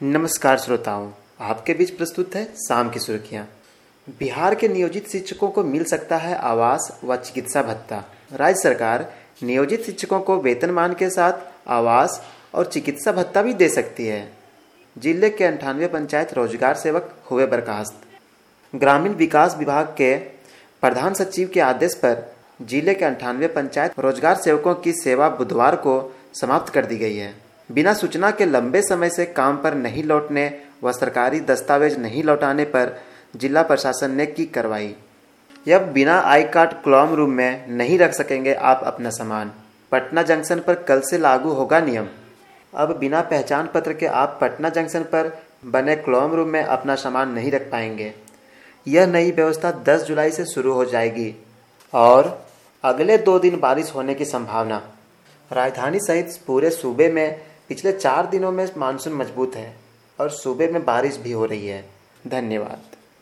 नमस्कार श्रोताओं, आपके बीच प्रस्तुत है शाम की सुर्खियां। बिहार के नियोजित शिक्षकों को मिल सकता है आवास व चिकित्सा भत्ता। राज्य सरकार नियोजित शिक्षकों को वेतनमान के साथ आवास और चिकित्सा भत्ता भी दे सकती है। जिले के 98 पंचायत रोजगार सेवक हुए बर्खास्त। ग्रामीण विकास विभाग के प्रधान सचिव के आदेश पर जिले के 98 पंचायत रोजगार सेवकों की सेवा बुधवार को समाप्त कर दी गई है। बिना सूचना के लंबे समय से काम पर नहीं लौटने व सरकारी दस्तावेज नहीं लौटाने पर जिला प्रशासन ने की कार्रवाई। अब बिना आई कार्ड क्लॉम रूम में नहीं रख सकेंगे आप अपना सामान। पटना जंक्शन पर कल से लागू होगा नियम। अब बिना पहचान पत्र के आप पटना जंक्शन पर बने क्लॉम रूम में अपना सामान नहीं रख पाएंगे। यह नई व्यवस्था 10 जुलाई से शुरू हो जाएगी और अगले 2 दिन बारिश होने की संभावना। राजधानी सहित पूरे सूबे में पिछले 4 दिनों में मानसून मजबूत है और सूबे में बारिश भी हो रही है। धन्यवाद।